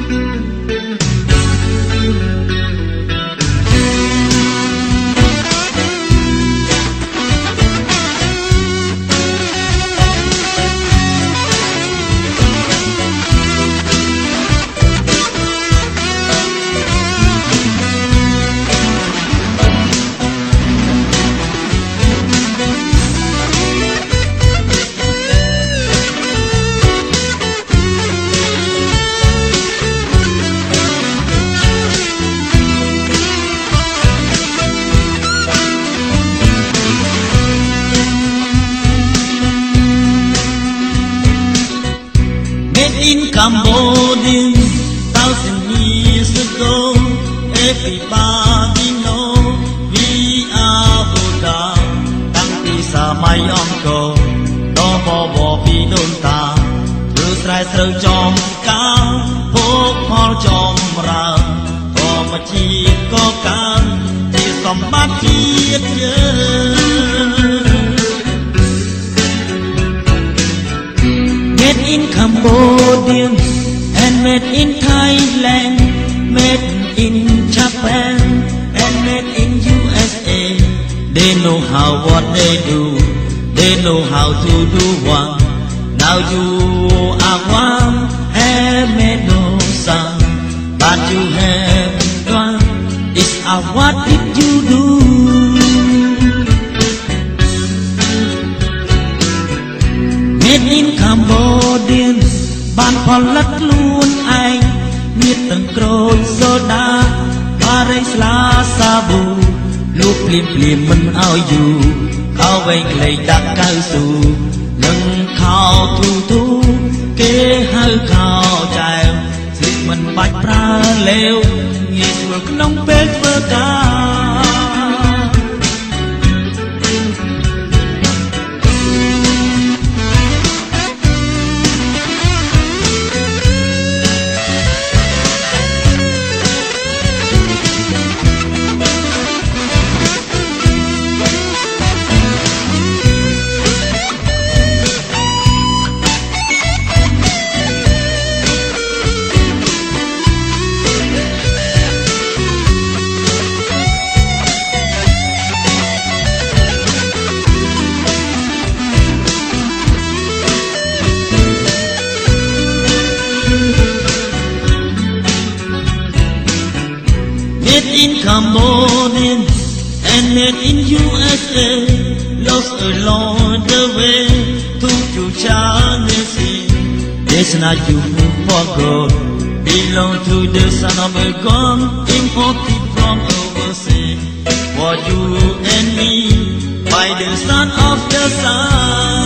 In Cambodia, 1,000 years ago, everybody know we are Buddha. Tăng ti sa mai onko, do bo bo pi don ta. Thử trai sâu chom cao, phúc phol chom ra. Có mà chi có can, chỉ sầm bát chiết chơi. Made in Cambodia and made in Thailand, made in Japan and made in USA. They know how what they do, they know how to do one. Now you are one, have made no son, but you have one. It's what did you do? Made in Cambodia, ban phò lất luôn anh, nhiệt từng cối soda, ba rây lá sa bù, lúc liềm liềm mình ao dù, khao vây lấy đặc cao su, nâng khao thu thu, kế hơi khao chèo, dịch mình bạch ra leo, nghe chuột nông bếp vơ ca. Made in Cambodia and made in USA, lost along the way to China Sea. This not you for God, belong to the son of a gun, imported from overseas. For you and me, by the son of the sun.